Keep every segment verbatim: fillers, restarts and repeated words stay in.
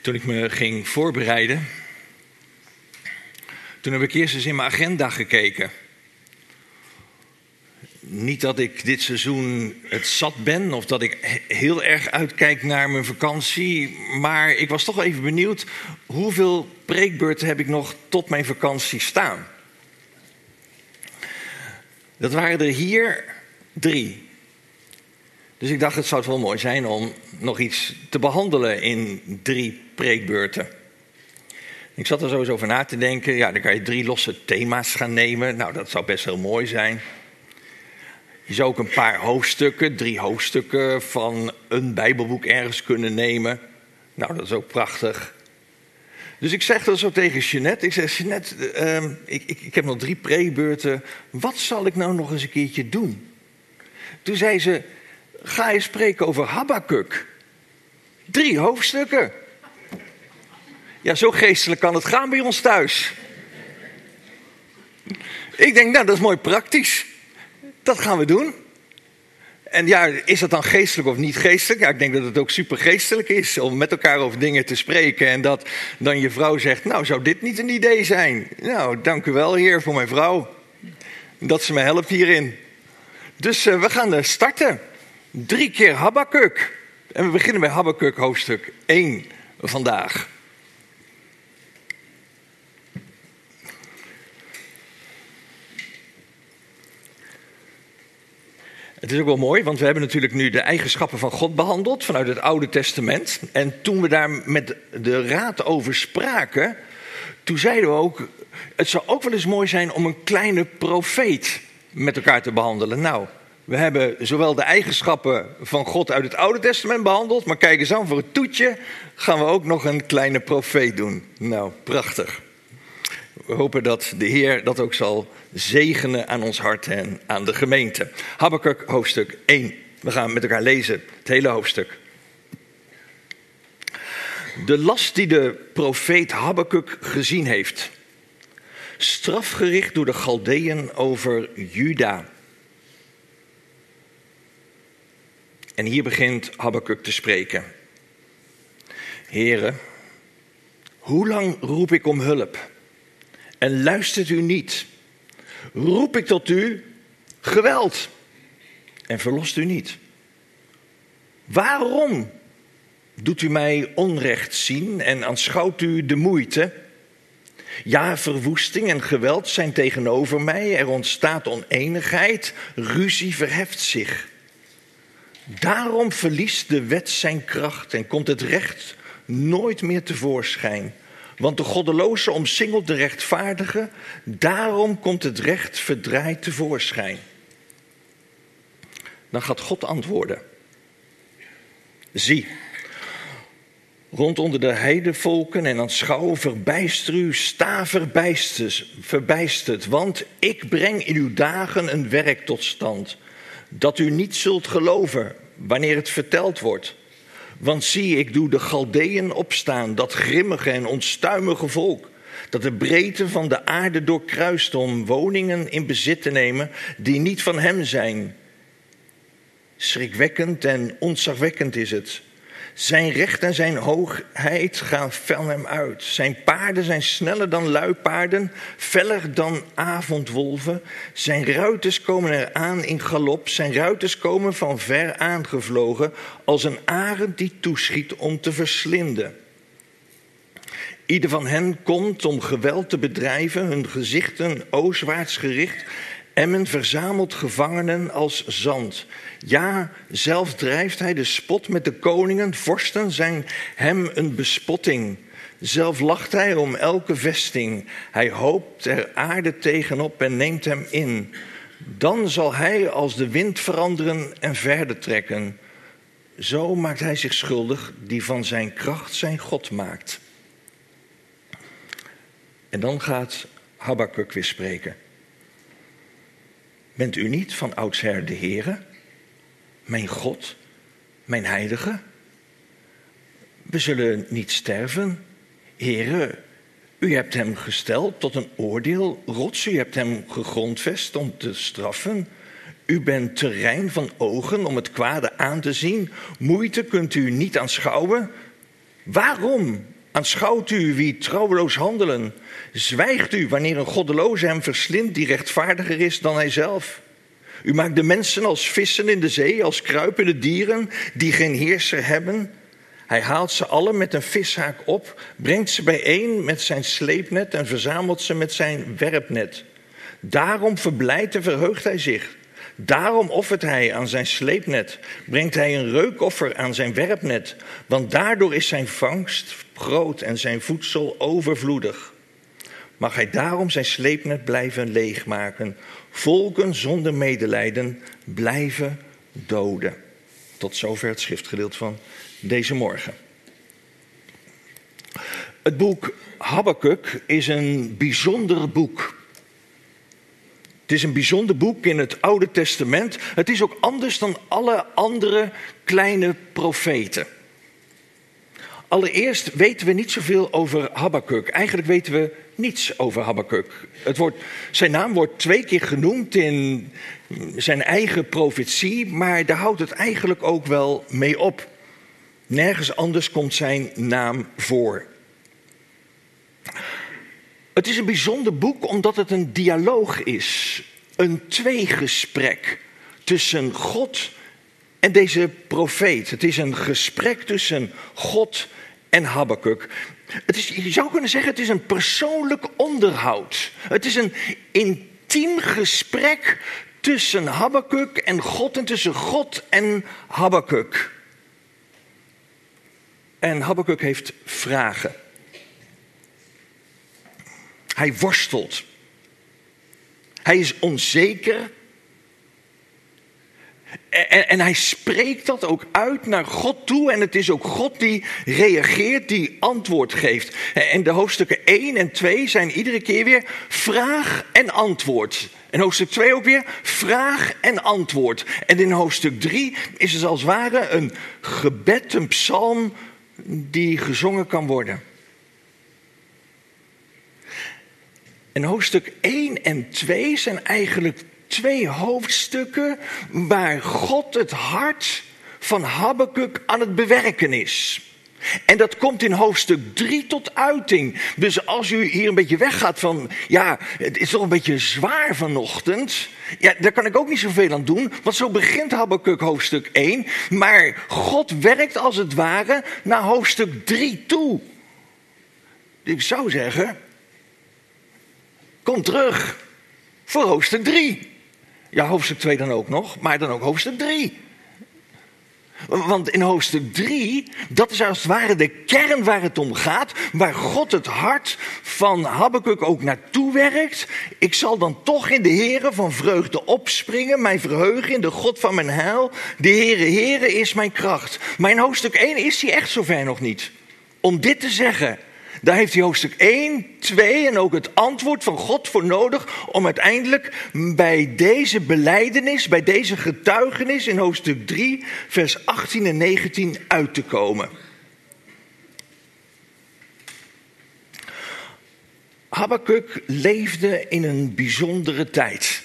Toen ik me ging voorbereiden, toen heb ik eerst eens in mijn agenda gekeken. Niet dat ik dit seizoen het zat ben of dat ik heel erg uitkijk naar mijn vakantie. Maar ik was toch wel even benieuwd, hoeveel preekbeurten heb ik nog tot mijn vakantie staan? Dat waren er hier drie. Dus ik dacht, het zou wel mooi zijn om nog iets te behandelen in drie preekbeurten. Ik zat er sowieso over na te denken. Ja, dan kan je drie losse thema's gaan nemen. Nou, dat zou best heel mooi zijn. Je zou ook een paar hoofdstukken, drie hoofdstukken van een Bijbelboek ergens kunnen nemen. Nou, dat is ook prachtig. Dus ik zeg dat zo tegen Jeanette. Ik zeg, Jeanette, uh, ik, ik, ik heb nog drie preekbeurten. Wat zal ik nou nog eens een keertje doen? Toen zei ze, ga je spreken over Habakuk. Drie hoofdstukken. Ja, zo geestelijk kan het gaan bij ons thuis. Ik denk, nou, dat is mooi praktisch. Dat gaan we doen. En ja, is dat dan geestelijk of niet geestelijk? Ja, ik denk dat het ook super geestelijk is om met elkaar over dingen te spreken. En dat dan je vrouw zegt, nou, zou dit niet een idee zijn? Nou, dank u wel, Heer, voor mijn vrouw. Dat ze me helpt hierin. Dus uh, we gaan uh, starten. Drie keer Habakuk. En we beginnen bij Habakuk hoofdstuk één vandaag. Het is ook wel mooi, want we hebben natuurlijk nu de eigenschappen van God behandeld vanuit het Oude Testament. En toen we daar met de raad over spraken, toen zeiden we ook, het zou ook wel eens mooi zijn om een kleine profeet met elkaar te behandelen. Nou, we hebben zowel de eigenschappen van God uit het Oude Testament behandeld, maar kijk eens aan, voor het toetje gaan we ook nog een kleine profeet doen. Nou, prachtig. We hopen dat de Heer dat ook zal zegenen aan ons hart en aan de gemeente. Habakuk hoofdstuk één. We gaan met elkaar lezen, het hele hoofdstuk. De last die de profeet Habakuk gezien heeft. Strafgericht door de Chaldeeën over Juda. En hier begint Habakuk te spreken. Heren, hoe lang roep ik om hulp? En luistert u niet? Roep ik tot u geweld en verlost u niet? Waarom doet u mij onrecht zien en aanschouwt u de moeite? Ja, verwoesting en geweld zijn tegenover mij. Er ontstaat oneenigheid, ruzie verheft zich. Daarom verliest de wet zijn kracht en komt het recht nooit meer tevoorschijn. Want de goddeloze omsingelt de rechtvaardige, daarom komt het recht verdraaid tevoorschijn. Dan gaat God antwoorden. Zie, rond onder de heidevolken en aanschouw verbijster u, sta verbijsterd, verbijsterd, want ik breng in uw dagen een werk tot stand, dat u niet zult geloven wanneer het verteld wordt. Want zie, ik doe de Chaldeeën opstaan, dat grimmige en onstuimige volk, dat de breedte van de aarde doorkruist om woningen in bezit te nemen die niet van hem zijn. Schrikwekkend en ontzagwekkend is het. Zijn recht en zijn hoogheid gaan van hem uit. Zijn paarden zijn sneller dan luipaarden, feller dan avondwolven. Zijn ruiters komen eraan in galop. Zijn ruiters komen van ver aangevlogen, als een arend die toeschiet om te verslinden. Ieder van hen komt om geweld te bedrijven, hun gezichten oostwaarts gericht. En men verzamelt gevangenen als zand. Ja, zelf drijft hij de spot met de koningen. Vorsten zijn hem een bespotting. Zelf lacht hij om elke vesting. Hij hoopt er aarde tegenop en neemt hem in. Dan zal hij als de wind veranderen en verder trekken. Zo maakt hij zich schuldig die van zijn kracht zijn God maakt. En dan gaat Habakuk weer spreken. Bent u niet van oudsher de Heere, mijn God, mijn heilige? We zullen niet sterven. Heere, u hebt hem gesteld tot een oordeel, rots, u hebt hem gegrondvest om te straffen. U bent te rein van ogen om het kwade aan te zien. Moeite kunt u niet aanschouwen. Waarom Aanschouwt u wie trouweloos handelen? Zwijgt u wanneer een goddeloze hem verslindt die rechtvaardiger is dan hij zelf? U maakt de mensen als vissen in de zee, als kruipende dieren die geen heerser hebben. Hij haalt ze allen met een vishaak op, brengt ze bijeen met zijn sleepnet en verzamelt ze met zijn werpnet. Daarom verblijdt en verheugt hij zich. Daarom offert hij aan zijn sleepnet, brengt hij een reukoffer aan zijn werpnet, want daardoor is zijn vangst groot en zijn voedsel overvloedig. Mag hij daarom zijn sleepnet blijven leegmaken, volken zonder medelijden blijven doden. Tot zover het schriftgedeelte van deze morgen. Het boek Habakuk is een bijzonder boek. Het is een bijzonder boek in het Oude Testament. Het is ook anders dan alle andere kleine profeten. Allereerst weten we niet zoveel over Habakuk. Eigenlijk weten we niets over Habakuk. Het wordt, zijn naam wordt twee keer genoemd in zijn eigen profetie, maar daar houdt het eigenlijk ook wel mee op. Nergens anders komt zijn naam voor. Het is een bijzonder boek omdat het een dialoog is. Een tweegesprek tussen God en deze profeet. Het is een gesprek tussen God en Habakuk. Het is, je zou kunnen zeggen, het is een persoonlijk onderhoud. Het is een intiem gesprek tussen Habakuk en God en tussen God en Habakuk. En Habakuk heeft vragen. Hij worstelt. Hij is onzeker. En, en hij spreekt dat ook uit naar God toe. En het is ook God die reageert, die antwoord geeft. En de hoofdstukken één en twee zijn iedere keer weer vraag en antwoord. En hoofdstuk twee ook weer vraag en antwoord. En in hoofdstuk drie is het als het ware een gebed, een psalm die gezongen kan worden. En hoofdstuk één en twee zijn eigenlijk twee hoofdstukken waar God het hart van Habakuk aan het bewerken is. En dat komt in hoofdstuk drie tot uiting. Dus als u hier een beetje weggaat van, ja, het is toch een beetje zwaar vanochtend. Ja, daar kan ik ook niet zoveel aan doen, want zo begint Habakuk hoofdstuk één. Maar God werkt als het ware naar hoofdstuk drie toe. Ik zou zeggen, kom terug voor hoofdstuk drie. Ja, hoofdstuk twee dan ook nog, maar dan ook hoofdstuk drie. Want in hoofdstuk drie, dat is als het ware de kern waar het om gaat, waar God het hart van Habakuk ook naartoe werkt. Ik zal dan toch in de Heere van vreugde opspringen, mij verheugen in de God van mijn heil. De Heere, Heere is mijn kracht. Maar in hoofdstuk één is hij echt zover nog niet. Om dit te zeggen, daar heeft hij hoofdstuk één, twee en ook het antwoord van God voor nodig om uiteindelijk bij deze belijdenis, bij deze getuigenis in hoofdstuk drie, vers achttien en negentien uit te komen. Habakuk leefde in een bijzondere tijd.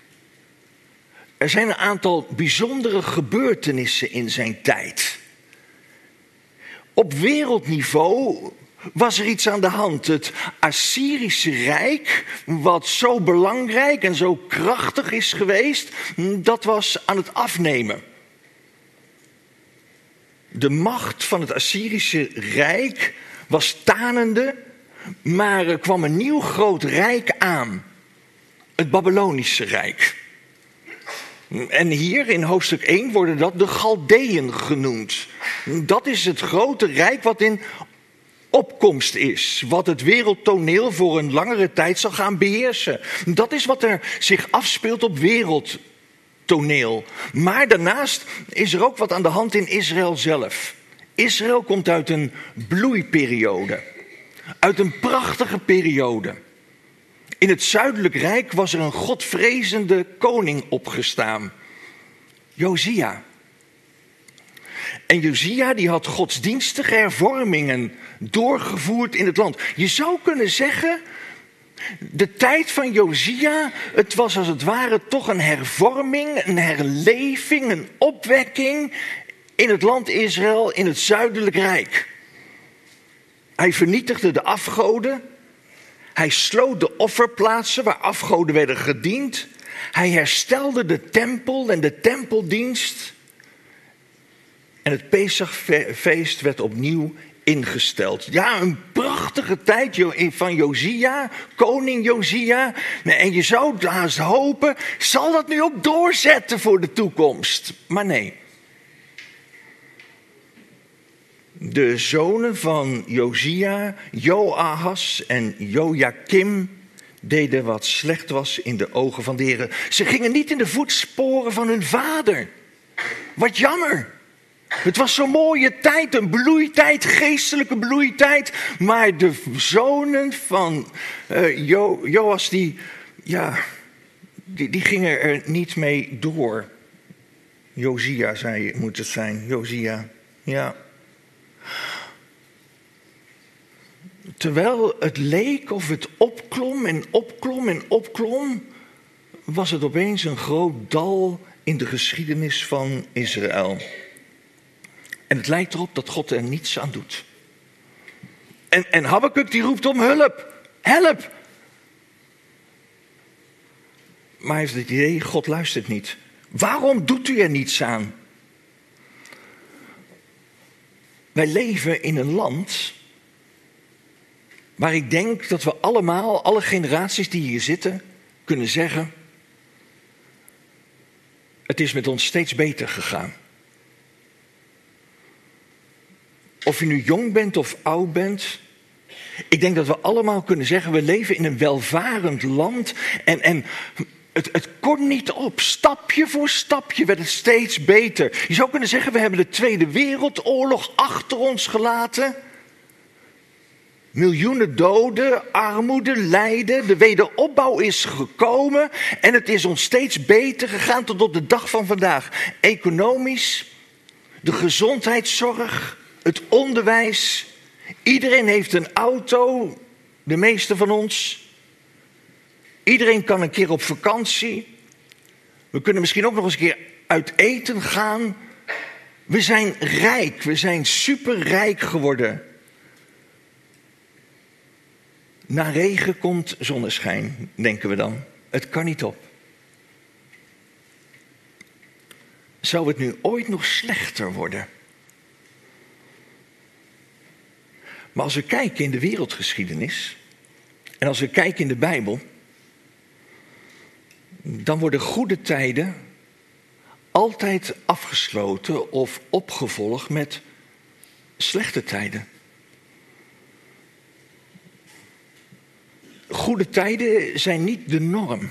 Er zijn een aantal bijzondere gebeurtenissen in zijn tijd. Op wereldniveau was er iets aan de hand. Het Assyrische Rijk, wat zo belangrijk en zo krachtig is geweest, dat was aan het afnemen. De macht van het Assyrische Rijk was tanende, maar er kwam een nieuw groot rijk aan. Het Babylonische Rijk. En hier in hoofdstuk één worden dat de Galdeën genoemd. Dat is het grote rijk wat in opkomst is, wat het wereldtoneel voor een langere tijd zal gaan beheersen. Dat is wat er zich afspeelt op wereldtoneel. Maar daarnaast is er ook wat aan de hand in Israël zelf. Israël komt uit een bloeiperiode, uit een prachtige periode. In het Zuidelijk Rijk was er een godvrezende koning opgestaan, Josia. En Josia die had godsdienstige hervormingen doorgevoerd in het land. Je zou kunnen zeggen, de tijd van Josia, het was als het ware toch een hervorming, een herleving, een opwekking in het land Israël, in het Zuidelijk Rijk. Hij vernietigde de afgoden. Hij sloot de offerplaatsen waar afgoden werden gediend. Hij herstelde de tempel en de tempeldienst. En het Pesachfeest werd opnieuw ingesteld. Ja, een prachtige tijd van Josia, koning Josia. En je zou haast hopen, zal dat nu ook doorzetten voor de toekomst? Maar nee. De zonen van Josia, Joahaz en Jojakim deden wat slecht was in de ogen van de Heer. Ze gingen niet in de voetsporen van hun vader. Wat jammer. Het was zo'n mooie tijd, een bloeitijd, geestelijke bloeitijd. Maar de zonen van uh, jo, Joas, die, ja, die, die gingen er niet mee door. Josia, zei, moet het zijn. Josia, ja. Terwijl het leek of het opklom en opklom en opklom, was het opeens een groot dal in de geschiedenis van Israël. En het lijkt erop dat God er niets aan doet. En, en Habakuk die roept om hulp. Help! Maar hij heeft het idee, God luistert niet. Waarom doet u er niets aan? Wij leven in een land waar ik denk dat we allemaal, alle generaties die hier zitten, kunnen zeggen: het is met ons steeds beter gegaan. Of je nu jong bent of oud bent. Ik denk dat we allemaal kunnen zeggen, we leven in een welvarend land. En, en het, het kon niet op. Stapje voor stapje werd het steeds beter. Je zou kunnen zeggen, we hebben de Tweede Wereldoorlog achter ons gelaten. Miljoenen doden, armoede, lijden. De wederopbouw is gekomen. En het is ons steeds beter gegaan tot op de dag van vandaag. Economisch, de gezondheidszorg, het onderwijs. Iedereen heeft een auto, de meeste van ons. Iedereen kan een keer op vakantie. We kunnen misschien ook nog eens een keer uit eten gaan. We zijn rijk, we zijn superrijk geworden. Na regen komt zonneschijn, denken we dan. Het kan niet op. Zou het nu ooit nog slechter worden? Maar als we kijken in de wereldgeschiedenis en als we kijken in de Bijbel, dan worden goede tijden altijd afgesloten of opgevolgd met slechte tijden. Goede tijden zijn niet de norm.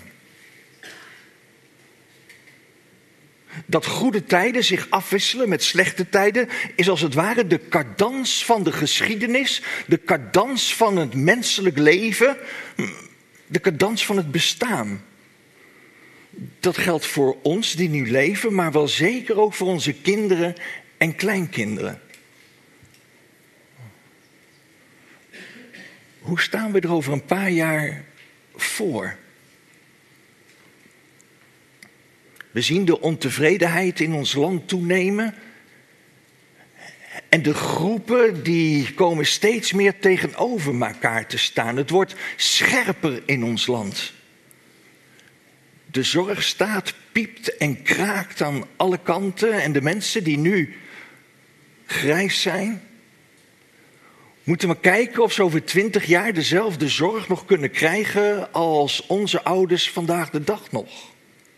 Dat goede tijden zich afwisselen met slechte tijden is als het ware de cadans van de geschiedenis, de cadans van het menselijk leven, de cadans van het bestaan. Dat geldt voor ons die nu leven, maar wel zeker ook voor onze kinderen en kleinkinderen. Hoe staan we er over een paar jaar voor? We zien de ontevredenheid in ons land toenemen. En de groepen die komen steeds meer tegenover elkaar te staan. Het wordt scherper in ons land. De zorgstaat piept en kraakt aan alle kanten. En de mensen die nu grijs zijn, moeten we kijken of ze over twintig jaar dezelfde zorg nog kunnen krijgen als onze ouders vandaag de dag nog.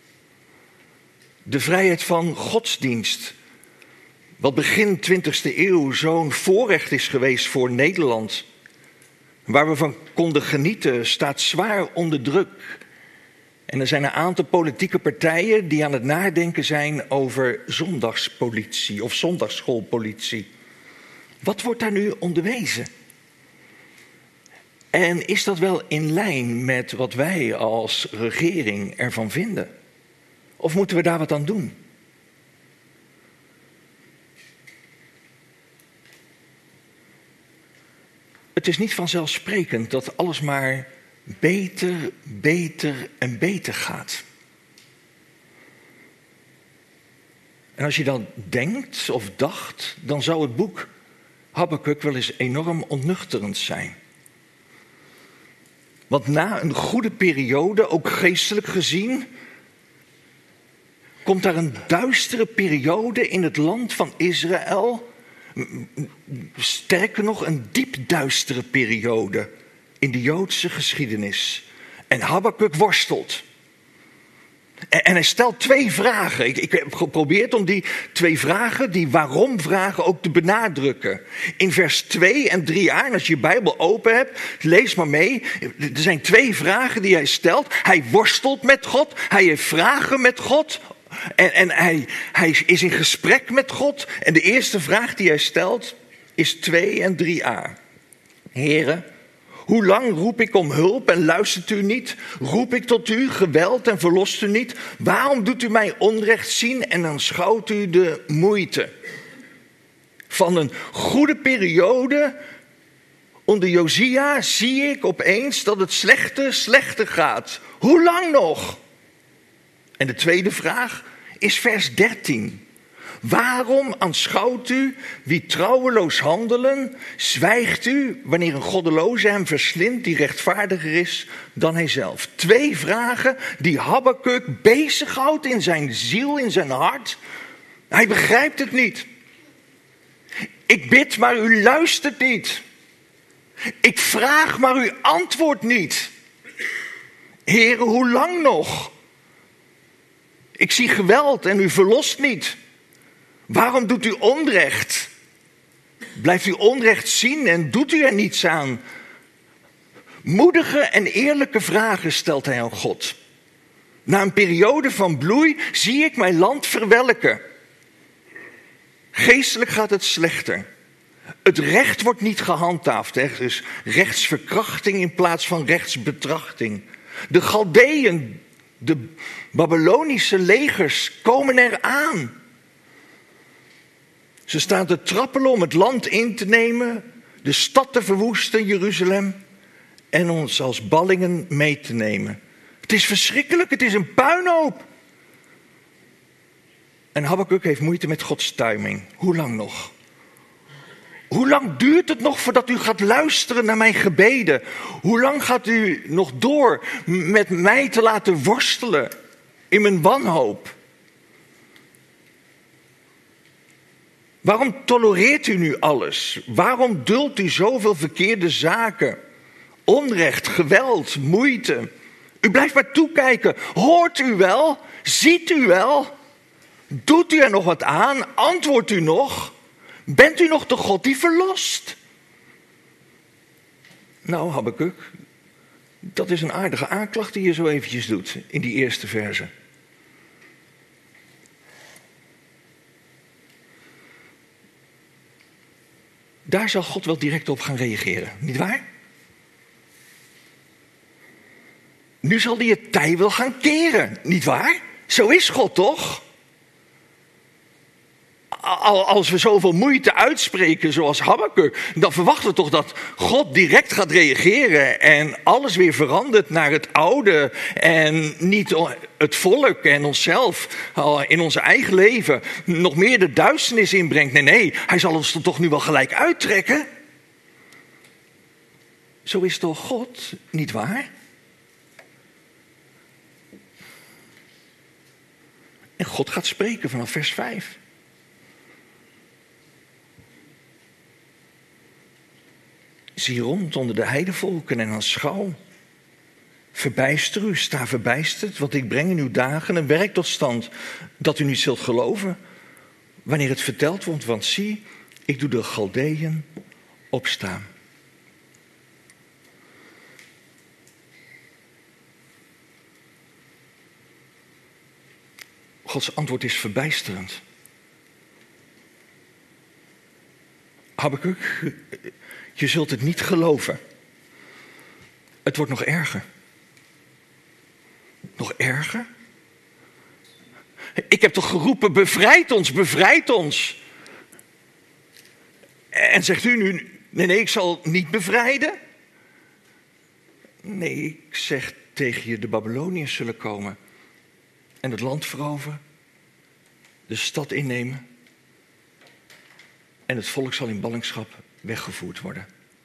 De vrijheid van godsdienst, wat begin twintigste eeuw zo'n voorrecht is geweest voor Nederland, waar we van konden genieten, staat zwaar onder druk. En er zijn een aantal politieke partijen die aan het nadenken zijn over zondagspolitie of zondagsschoolpolitie. Wat wordt daar nu onderwezen? En is dat wel in lijn met wat wij als regering ervan vinden? Of moeten we daar wat aan doen? Het is niet vanzelfsprekend dat alles maar beter, beter en beter gaat. En als je dan denkt of dacht, dan zou het boek Habakuk wel eens enorm ontnuchterend zijn. Want na een goede periode, ook geestelijk gezien, komt daar een duistere periode in het land van Israël. Sterker nog, een diep duistere periode in de Joodse geschiedenis. En Habakuk worstelt. En, en hij stelt twee vragen. Ik, ik heb geprobeerd om die twee vragen, die waarom-vragen, ook te benadrukken. In vers twee en drie a, en als je je Bijbel open hebt, lees maar mee. Er zijn twee vragen die hij stelt. Hij worstelt met God, hij heeft vragen met God. En, en hij, hij is in gesprek met God. En de eerste vraag die hij stelt is twee en drie a. Heren, hoe lang roep ik om hulp en luistert u niet? Roep ik tot u geweld en verlost u niet? Waarom doet u mij onrecht zien en aanschouwt u de moeite? Van een goede periode onder Josia zie ik opeens dat het slechte slechter gaat. Hoe lang nog? En de tweede vraag is vers dertien. Waarom aanschouwt u wie trouweloos handelen? Zwijgt u wanneer een goddeloze hem verslindt die rechtvaardiger is dan hijzelf? Twee vragen die Habakuk bezighoudt in zijn ziel, in zijn hart. Hij begrijpt het niet. Ik bid, maar u luistert niet. Ik vraag, maar u antwoordt niet. Heren, hoe lang nog? Ik zie geweld en u verlost niet. Waarom doet u onrecht? Blijft u onrecht zien en doet u er niets aan? Moedige en eerlijke vragen stelt hij aan God. Na een periode van bloei zie ik mijn land verwelken. Geestelijk gaat het slechter. Het recht wordt niet gehandhaafd. Er is rechtsverkrachting in plaats van rechtsbetrachting. De Galdeën, de Babylonische legers komen eraan. Ze staan te trappelen om het land in te nemen, de stad te verwoesten, Jeruzalem, en ons als ballingen mee te nemen. Het is verschrikkelijk, het is een puinhoop. En Habakuk heeft moeite met Gods timing. Hoe lang nog? Hoe lang duurt het nog voordat u gaat luisteren naar mijn gebeden? Hoe lang gaat u nog door met mij te laten worstelen in mijn wanhoop? Waarom tolereert u nu alles? Waarom duldt u zoveel verkeerde zaken? Onrecht, geweld, moeite. U blijft maar toekijken. Hoort u wel? Ziet u wel? Doet u er nog wat aan? Antwoordt u nog? Bent u nog de God die verlost? Nou, Habakuk, dat is een aardige aanklacht die je zo eventjes doet in die eerste verse. Daar zal God wel direct op gaan reageren, nietwaar? Nu zal hij het tij wel gaan keren, nietwaar? Zo is God toch? Als we zoveel moeite uitspreken zoals Habakuk, dan verwachten we toch dat God direct gaat reageren en alles weer verandert naar het oude en niet het volk en onszelf in ons eigen leven nog meer de duisternis inbrengt. Nee, nee, hij zal ons er toch nu wel gelijk uittrekken? Zo is toch God, niet waar? En God gaat spreken vanaf vers vijf. Zie rond onder de heidevolken en aanschouw. Verbijster u, sta verbijsterd, want ik breng in uw dagen een werk tot stand dat u niet zult geloven wanneer het verteld wordt. Want zie, ik doe de Galdeën opstaan. Gods antwoord is verbijsterend. Habakuk, je zult het niet geloven. Het wordt nog erger. Nog erger? Ik heb toch geroepen, bevrijd ons, bevrijd ons. En zegt u nu, nee, nee, ik zal niet bevrijden. Nee, ik zeg tegen je, de Babyloniërs zullen komen en het land veroveren, de stad innemen. en het volk zal in ballingschap weggevoerd worden.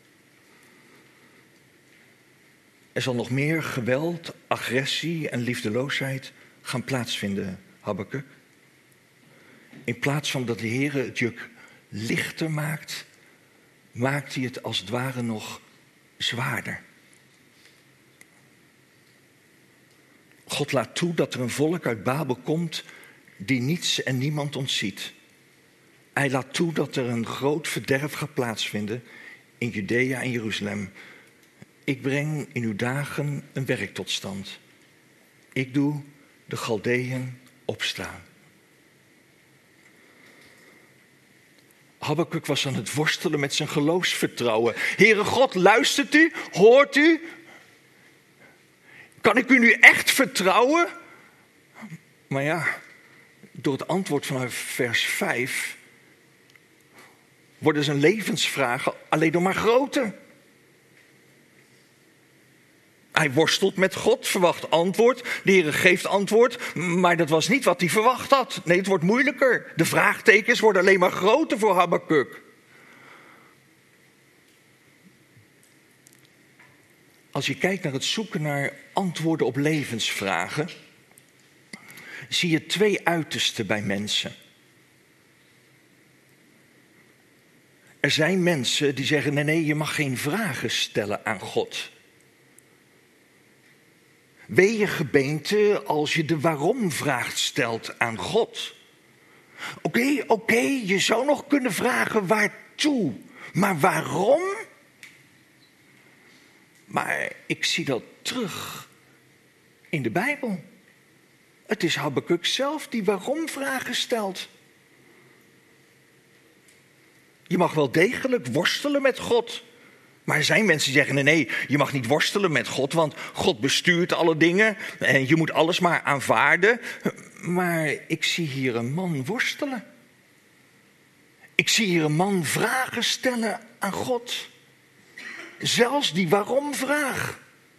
Er zal nog meer geweld, agressie en liefdeloosheid gaan plaatsvinden, Habakuk. In plaats van dat de Heer het juk lichter maakt, maakt hij het als het ware nog zwaarder. God laat toe dat er een volk uit Babel komt die niets en niemand ontziet. Hij laat toe dat er een groot verderf gaat plaatsvinden in Judea en Jeruzalem. Ik breng in uw dagen een werk tot stand. Ik doe de Galdeën opstaan. Habakuk was aan het worstelen met zijn geloofsvertrouwen. Heere God, luistert u? Hoort u? Kan ik u nu echt vertrouwen? Maar ja, door het antwoord van vers vijf worden zijn levensvragen alleen nog maar groter. Hij worstelt met God, verwacht antwoord. De Heer geeft antwoord, maar dat was niet wat hij verwacht had. Nee, het wordt moeilijker. De vraagtekens worden alleen maar groter voor Habakuk. Als je kijkt naar het zoeken naar antwoorden op levensvragen, zie je twee uitersten bij mensen. Er zijn mensen die zeggen, nee, nee, je mag geen vragen stellen aan God. Wee je gebeente als je de waarom-vraag stelt aan God. Oké, okay, oké, okay, je zou nog kunnen vragen waartoe, maar waarom? Maar ik zie dat terug in de Bijbel. Het is Habakuk zelf die waarom-vragen stelt. Je mag wel degelijk worstelen met God. Maar er zijn mensen die zeggen, nee, nee, je mag niet worstelen met God, want God bestuurt alle dingen en je moet alles maar aanvaarden. Maar ik zie hier een man worstelen. Ik zie hier een man vragen stellen aan God. Zelfs die waarom-vraag.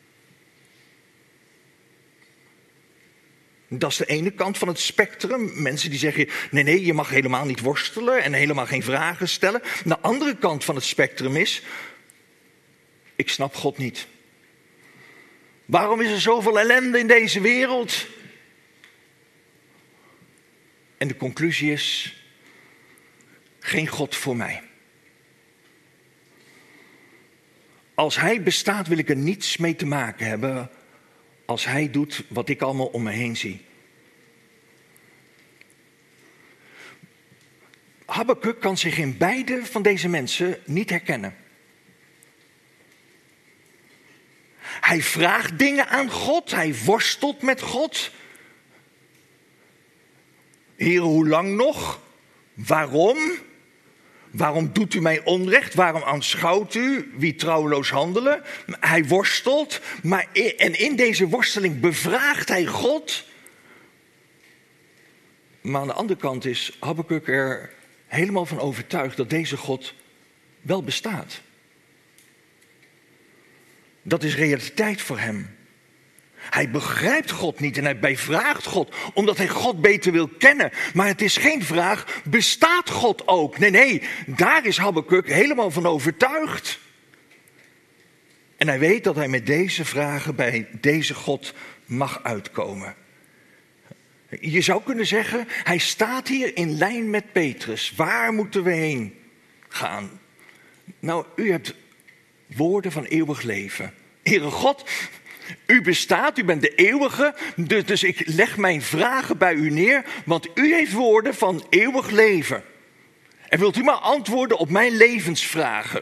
Dat is de ene kant van het spectrum. Mensen die zeggen, nee, nee, je mag helemaal niet worstelen en helemaal geen vragen stellen. De andere kant van het spectrum is, ik snap God niet. Waarom is er zoveel ellende in deze wereld? En de conclusie is, geen God voor mij. Als hij bestaat wil ik er niets mee te maken hebben als hij doet wat ik allemaal om me heen zie. Habakuk kan zich in beide van deze mensen niet herkennen. Hij vraagt dingen aan God, hij worstelt met God. Heer, hoe lang nog? Waarom? Waarom doet u mij onrecht? Waarom aanschouwt u wie trouweloos handelen? Hij worstelt, maar in, en in deze worsteling bevraagt hij God. Maar aan de andere kant is Habakuk er helemaal van overtuigd dat deze God wel bestaat. Dat is realiteit voor hem. Hij begrijpt God niet en hij bevraagt God, omdat hij God beter wil kennen. Maar het is geen vraag, bestaat God ook? Nee, nee, daar is Habakuk helemaal van overtuigd. En hij weet dat hij met deze vragen bij deze God mag uitkomen. Je zou kunnen zeggen, hij staat hier in lijn met Petrus. Waar moeten we heen gaan? Nou, u hebt woorden van eeuwig leven. Heere God, u bestaat, u bent de eeuwige, dus, dus ik leg mijn vragen bij u neer, want u heeft woorden van eeuwig leven. En wilt u maar antwoorden op mijn levensvragen?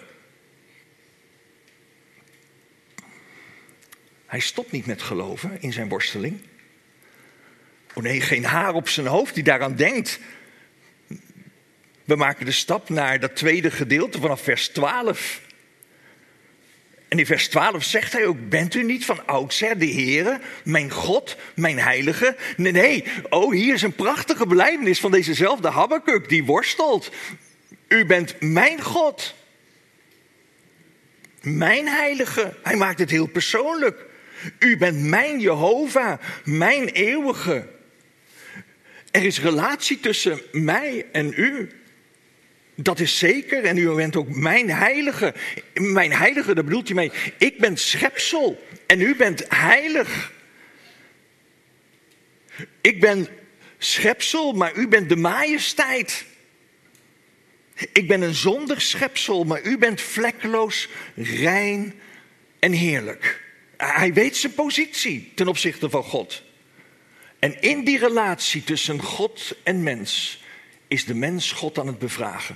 Hij stopt niet met geloven in zijn worsteling. Oh nee, geen haar op zijn hoofd die daaraan denkt. We maken de stap naar dat tweede gedeelte vanaf vers twaalf. En in vers twaalf zegt hij ook, bent u niet van oudsher de Heere, mijn God, mijn heilige? Nee, nee, oh hier is een prachtige belijdenis van dezezelfde Habakuk die worstelt. U bent mijn God, mijn heilige. Hij maakt het heel persoonlijk. U bent mijn Jehovah, mijn eeuwige. Er is relatie tussen mij en u. Dat is zeker. En u bent ook mijn heilige. Mijn heilige, daar bedoelt hij mee. Ik ben schepsel en u bent heilig. Ik ben schepsel, maar u bent de majesteit. Ik ben een zondig schepsel, maar u bent vlekkeloos, rein en heerlijk. Hij weet zijn positie ten opzichte van God. En in die relatie tussen God en mens is de mens God aan het bevragen.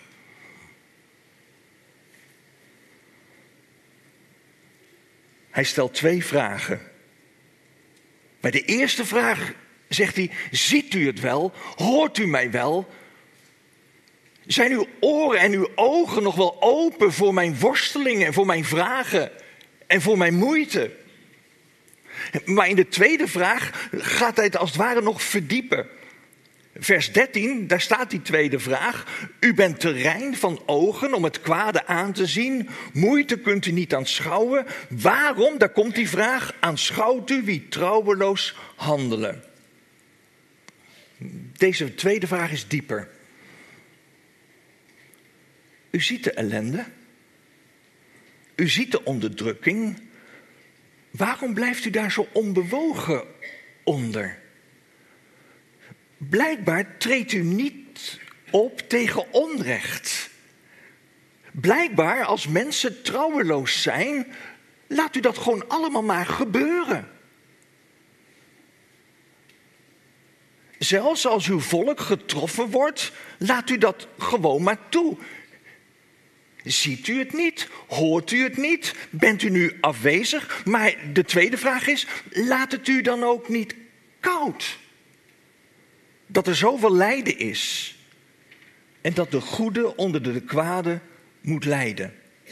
Hij stelt twee vragen. Bij de eerste vraag zegt hij, ziet u het wel? Hoort u mij wel? Zijn uw oren en uw ogen nog wel open voor mijn worstelingen en voor mijn vragen en voor mijn moeite? Maar in de tweede vraag gaat hij het als het ware nog verdiepen. Vers dertien, daar staat die tweede vraag. U bent te rein van ogen om het kwade aan te zien. Moeite kunt u niet aanschouwen. Waarom, daar komt die vraag, aanschouwt u wie trouweloos handelen? Deze tweede vraag is dieper. U ziet de ellende. U ziet de onderdrukking. Waarom blijft u daar zo onbewogen onder? Blijkbaar treedt u niet op tegen onrecht. Blijkbaar, als mensen trouweloos zijn, laat u dat gewoon allemaal maar gebeuren. Zelfs als uw volk getroffen wordt, laat u dat gewoon maar toe. Ziet u het niet? Hoort u het niet? Bent u nu afwezig? Maar de tweede vraag is, laat het u dan ook niet koud? Dat er zoveel lijden is. En dat de goede onder de kwade moet lijden.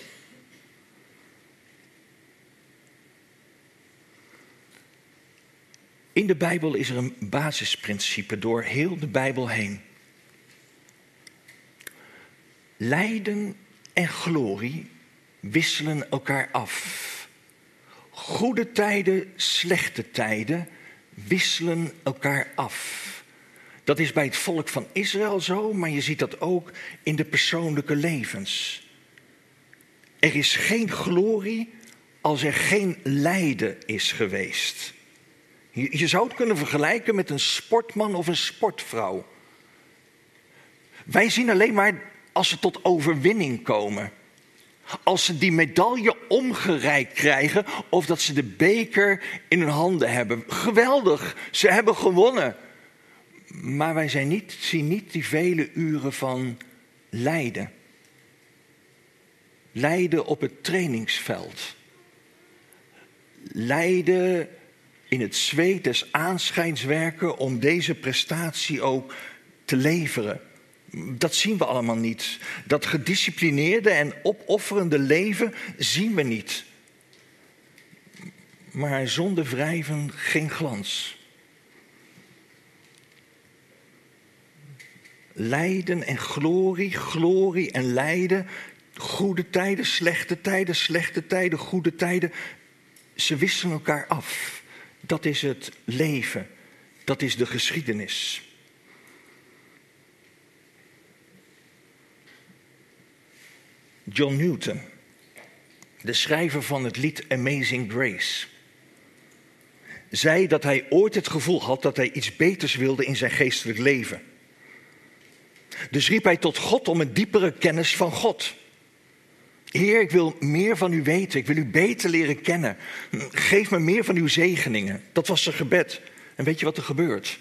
In de Bijbel is er een basisprincipe door heel de Bijbel heen. Lijden en glorie wisselen elkaar af. Goede tijden, slechte tijden wisselen elkaar af. Dat is bij het volk van Israël zo, maar je ziet dat ook in de persoonlijke levens. Er is geen glorie als er geen lijden is geweest. Je, je zou het kunnen vergelijken met een sportman of een sportvrouw. Wij zien alleen maar als ze tot overwinning komen. Als ze die medaille omgereikt krijgen of dat ze de beker in hun handen hebben. Geweldig, ze hebben gewonnen. Maar wij zijn niet, zien niet die vele uren van lijden. Lijden op het trainingsveld. Lijden in het zweet des aanschijns werken om deze prestatie ook te leveren. Dat zien we allemaal niet. Dat gedisciplineerde en opofferende leven zien we niet. Maar zonder wrijven geen glans. Lijden en glorie, glorie en lijden. Goede tijden, slechte tijden, slechte tijden, goede tijden. Ze wisselen elkaar af. Dat is het leven. Dat is de geschiedenis. John Newton, de schrijver van het lied Amazing Grace, zei dat hij ooit het gevoel had dat hij iets beters wilde in zijn geestelijk leven. Dus riep hij tot God om een diepere kennis van God. Heer, ik wil meer van u weten, ik wil u beter leren kennen. Geef me meer van uw zegeningen. Dat was zijn gebed. En weet je wat er gebeurt?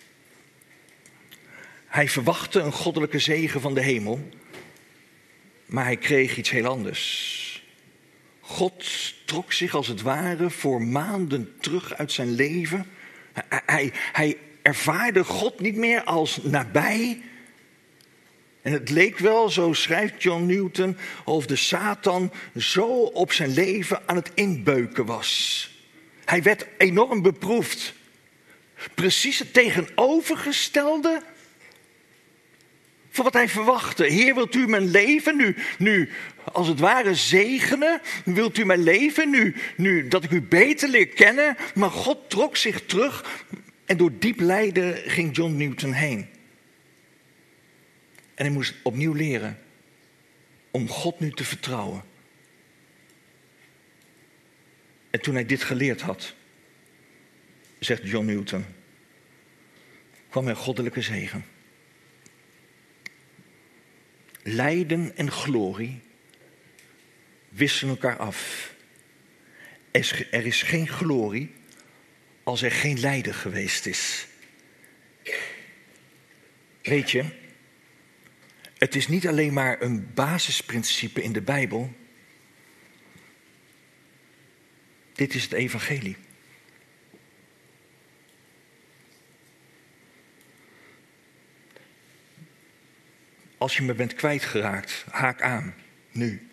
Hij verwachtte een goddelijke zegen van de hemel. Maar hij kreeg iets heel anders. God trok zich als het ware voor maanden terug uit zijn leven. Hij, hij, hij ervaarde God niet meer als nabij. En het leek wel, zo schrijft John Newton, of de Satan zo op zijn leven aan het inbeuken was. Hij werd enorm beproefd. Precies het tegenovergestelde van wat hij verwachtte. Heer, wilt u mijn leven nu, nu als het ware zegenen? Wilt u mijn leven nu, nu dat ik u beter leer kennen? Maar God trok zich terug en door diep lijden ging John Newton heen. En hij moest opnieuw leren om God nu te vertrouwen. En toen hij dit geleerd had, zegt John Newton, kwam er goddelijke zegen. Lijden en glorie wisselen elkaar af. Er is geen glorie als er geen lijden geweest is. Weet je, het is niet alleen maar een basisprincipe in de Bijbel. Dit is het evangelie. Als je me bent kwijtgeraakt, haak aan, nu.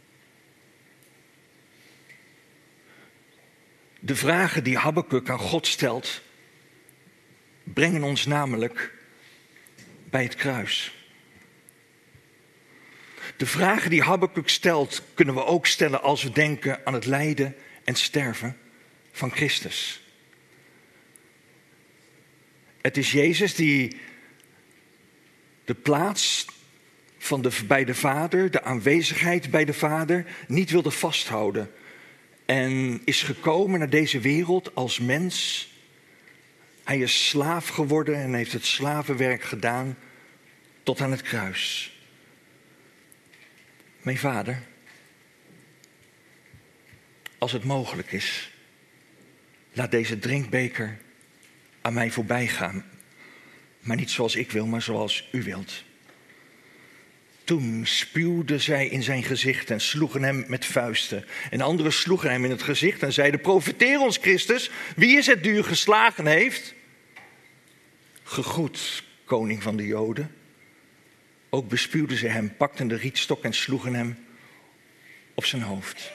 De vragen die Habakuk aan God stelt, brengen ons namelijk bij het kruis. De vragen die Habakuk stelt, kunnen we ook stellen als we denken aan het lijden en sterven van Christus. Het is Jezus die de plaats van de, bij de Vader, de aanwezigheid bij de Vader, niet wilde vasthouden. En is gekomen naar deze wereld als mens. Hij is slaaf geworden en heeft het slavenwerk gedaan tot aan het kruis. Mijn Vader, als het mogelijk is, laat deze drinkbeker aan mij voorbij gaan. Maar niet zoals ik wil, maar zoals u wilt. Toen spuwden zij in zijn gezicht en sloegen hem met vuisten. En anderen sloegen hem in het gezicht en zeiden: profeteer ons, Christus, wie is het die u geslagen heeft? Gegroet, koning van de Joden. Ook bespuwden ze hem, pakten de rietstok en sloegen hem op zijn hoofd.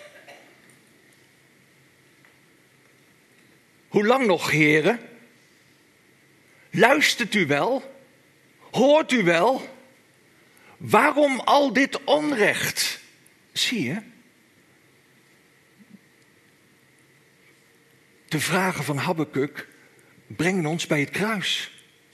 Hoe lang nog, heren? Luistert u wel? Hoort u wel? Waarom al dit onrecht? Zie je? De vragen van Habakuk brengen ons bij het kruis.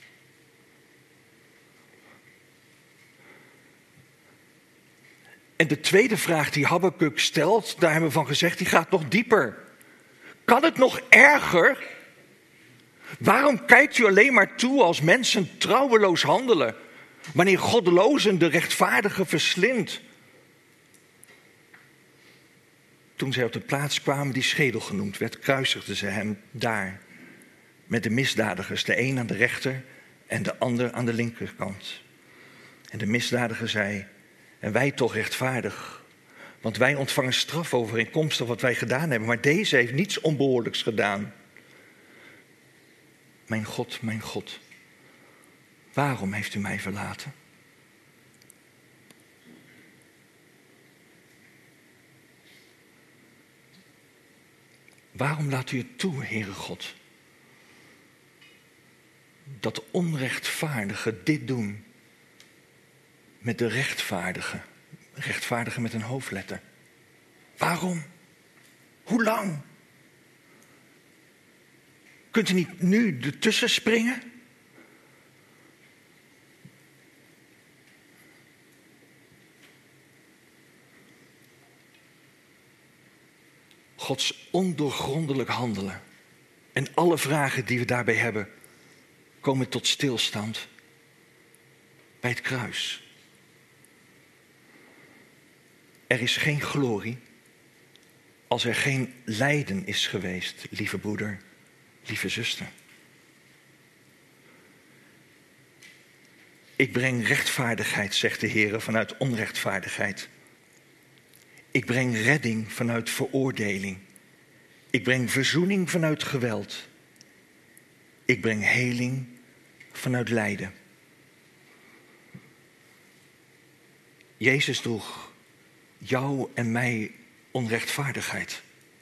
En de tweede vraag die Habakuk stelt, daar hebben we van gezegd, die gaat nog dieper. Kan het nog erger? Waarom kijkt u alleen maar toe als mensen trouweloos handelen, wanneer goddelozen de rechtvaardigen verslindt? Toen zij op de plaats kwamen die schedel genoemd werd, kruisigden ze hem daar met de misdadigers, de een aan de rechter en de ander aan de linkerkant. En de misdadiger zei: en wij toch rechtvaardig, want wij ontvangen straf overeenkomstig wat wij gedaan hebben, maar deze heeft niets onbehoorlijks gedaan. Mijn God, mijn God, waarom heeft u mij verlaten? Waarom laat u het toe, Heere God, dat onrechtvaardigen dit doen met de rechtvaardigen, rechtvaardigen met een hoofdletter? Waarom? Hoe lang? Kunt u niet nu ertussen springen? Gods ondoorgrondelijk handelen en alle vragen die we daarbij hebben, komen tot stilstand bij het kruis. Er is geen glorie als er geen lijden is geweest, lieve broeder, lieve zuster. Ik breng rechtvaardigheid, zegt de Heer, vanuit onrechtvaardigheid. Ik breng redding vanuit veroordeling. Ik breng verzoening vanuit geweld. Ik breng heling vanuit lijden. Jezus droeg jou en mij onrechtvaardigheid.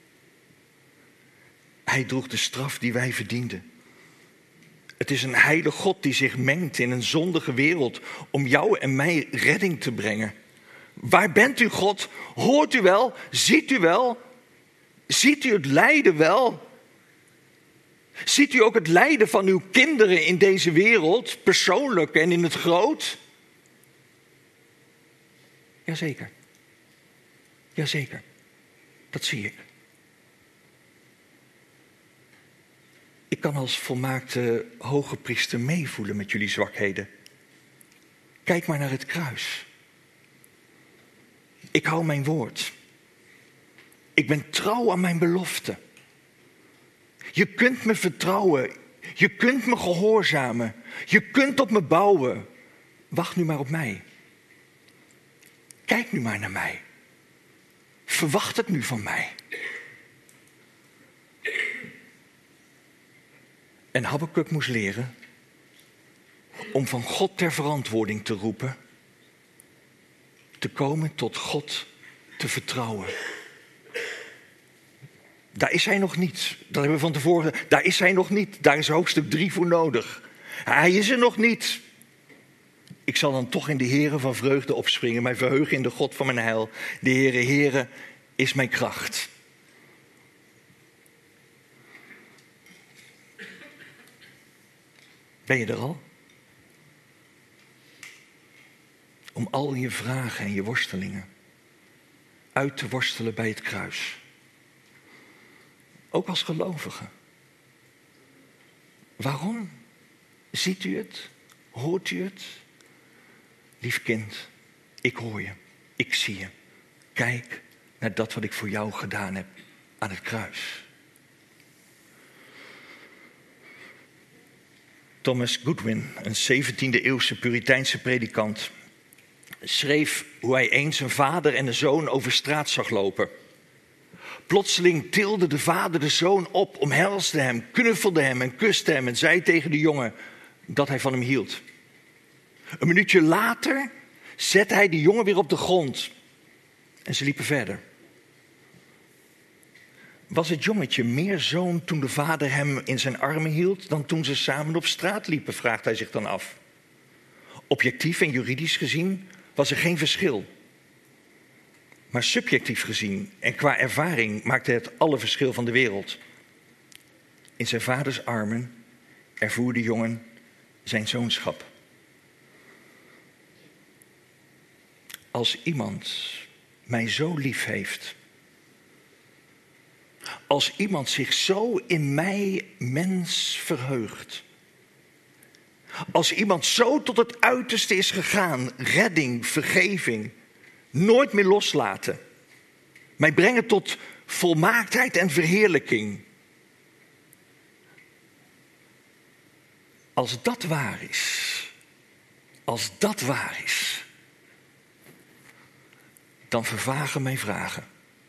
Hij droeg de straf die wij verdienden. Het is een heilige God die zich mengt in een zondige wereld om jou en mij redding te brengen. Waar bent u, God? Hoort u wel? Ziet u wel? Ziet u het lijden wel? Ziet u ook het lijden van uw kinderen in deze wereld, persoonlijk en in het groot? Jazeker. Jazeker, dat zie ik. Ik kan als volmaakte hoge priester meevoelen met jullie zwakheden. Kijk maar naar het kruis. Ik hou mijn woord. Ik ben trouw aan mijn belofte. Je kunt me vertrouwen. Je kunt me gehoorzamen. Je kunt op me bouwen. Wacht nu maar op mij. Kijk nu maar naar mij. Verwacht het nu van mij. En Habakuk moest leren om van God ter verantwoording te roepen, te komen tot God te vertrouwen. Daar is hij nog niet. Dat hebben we van tevoren. Daar is hij nog niet. Daar is hoofdstuk drie voor nodig. Hij is er nog niet. Ik zal dan toch in de Here van vreugde opspringen, mij verheugen in de God van mijn heil. De Heere, Heere is mijn kracht. Ben je er al? Om al je vragen en je worstelingen uit te worstelen bij het kruis. Ook als gelovige. Waarom? Ziet u het? Hoort u het? Lief kind, ik hoor je. Ik zie je. Kijk naar dat wat ik voor jou gedaan heb aan het kruis. Thomas Goodwin, een zeventiende eeuwse Puriteinse predikant, schreef hoe hij eens een vader en een zoon over straat zag lopen. Plotseling tilde de vader de zoon op, omhelsde hem, knuffelde hem en kuste hem en zei tegen de jongen dat hij van hem hield. Een minuutje later zette hij de jongen weer op de grond en ze liepen verder. Was het jongetje meer zoon toen de vader hem in zijn armen hield dan toen ze samen op straat liepen, vraagt hij zich dan af. Objectief en juridisch gezien was er geen verschil. Maar subjectief gezien en qua ervaring maakte het alle verschil van de wereld. In zijn vaders armen ervoer de jongen zijn zoonschap. Als iemand mij zo lief heeft, als iemand zich zo in mij mens verheugt, als iemand zo tot het uiterste is gegaan, redding, vergeving, nooit meer loslaten, mij brengen tot volmaaktheid en verheerlijking. Als dat waar is, als dat waar is, dan vervagen mijn vragen.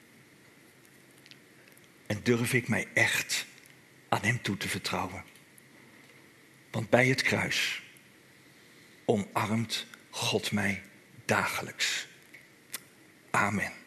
En durf ik mij echt aan hem toe te vertrouwen. Want bij het kruis omarmt God mij dagelijks. Amen.